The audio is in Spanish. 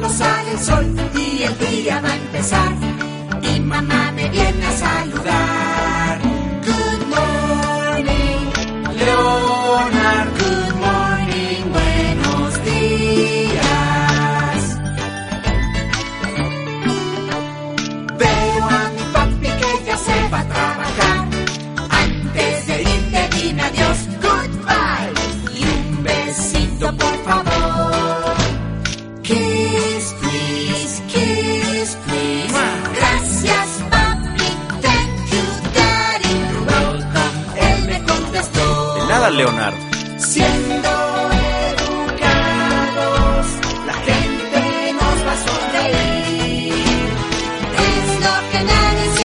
pronto sale el sol y el día va a empezar. Y mamá me viene a saludar. Good morning, Leonard. Good morning, buenos días. Veo a mi papi que ya se va a trabajar. Antes de irte dime adiós, goodbye. Y un besito por favor. Kiss, please, kiss, please. Gracias, papi, thank you, daddy. You're welcome, él me contestó. De nada, Leonard. Siempre